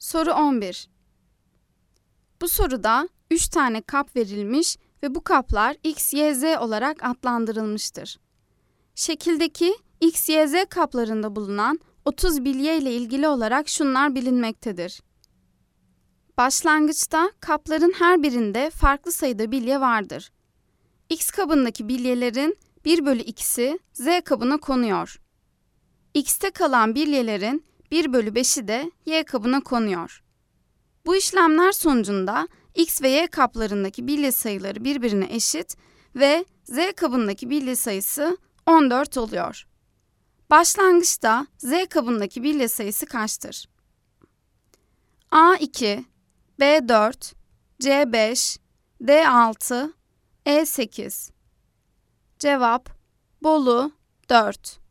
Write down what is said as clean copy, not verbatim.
Soru 11. Bu soruda 3 tane kap verilmiş ve bu kaplar X, Y, Z olarak adlandırılmıştır. Şekildeki X, Y, Z kaplarında bulunan 30 bilye ile ilgili olarak şunlar bilinmektedir. Başlangıçta kapların her birinde farklı sayıda bilye vardır. X kabındaki bilyelerin 1/2'si Z kabına konuyor. X'te kalan bilyelerin 1/5'i de Y kabına konuyor. Bu işlemler sonucunda X ve Y kaplarındaki bilye sayıları birbirine eşit ve Z kabındaki bilye sayısı 14 oluyor. Başlangıçta Z kabındaki bilye sayısı kaçtır? A2, B4, C5, D6, E8. Cevap Bolu 4.